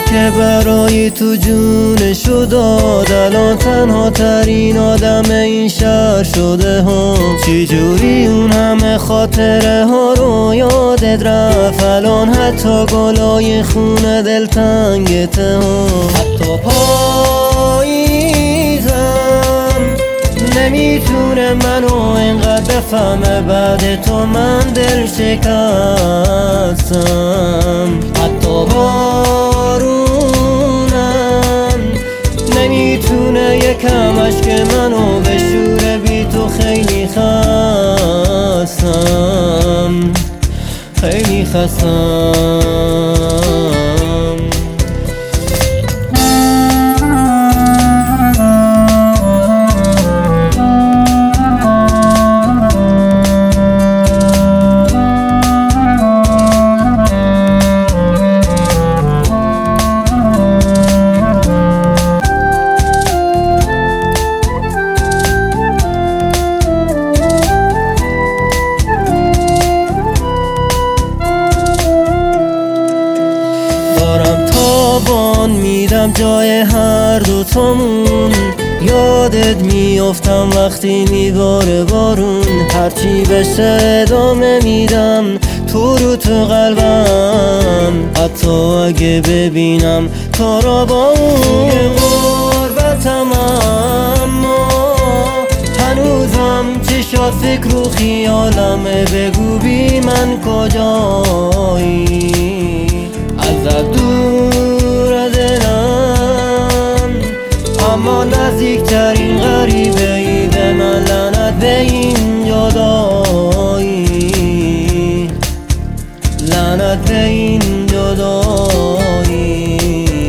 که برای تو جونشو داد، الان تنها ترین آدم این شهر شده ها. چی جوری اون همه خاطره ها رو یادت رفت، الان حتی گلای خونه دلتنگته ها. حتی پاییزم نمیتونه منو اینقدر بفهمه، بعد تو من دل شکستم. حتی بارونم نمیتونه یکم عشق منو بشوره، بی تو خیلی خستم، خیلی خستم. دارم تابان میدم جای هر دوتامون، یادت میافتم وقتی میباره بارون. هرچی بشه ادامه میدم تو رو تو قلبم، حتی اگه ببینم تو را با اون غربتم، اما هنوزم چشات فکر و خیالمه. بگو بی من کجایی، ازت دور دلم، اما نزدیکترین غریبه ای به من. لعنت به این جدایی، لعنت به این جدایی.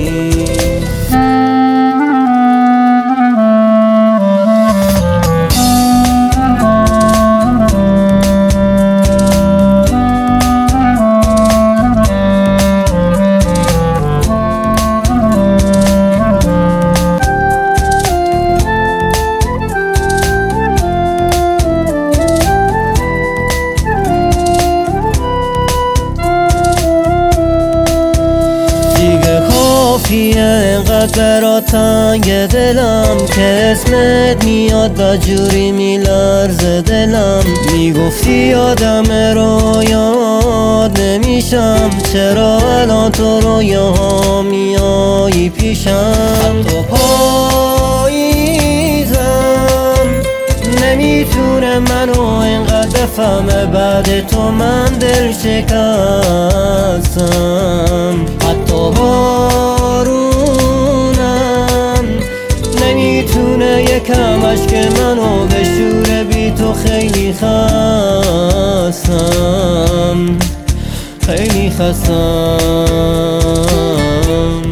اینقدر برا تنگ دلم که اسمت میاد بجوری میلرزه دلم. میگفتی آدم رو یاد نمیشم، چرا الان تو رویاها میایی پیشم؟ حتی پاییزم نمیتونه منو اینقدر بفهمه، بعد تو من دل شکستم. حتی بارونم نمیتونه یکم عشق منو بشوره، بی تو خیلی خستم، خیلی خستم.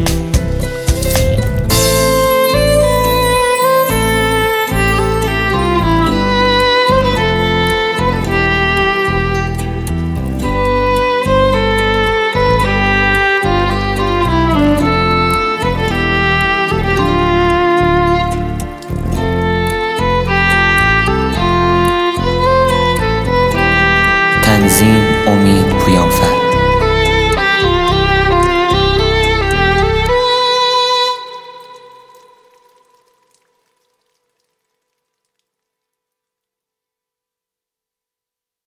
تنظیم امید پویانفر.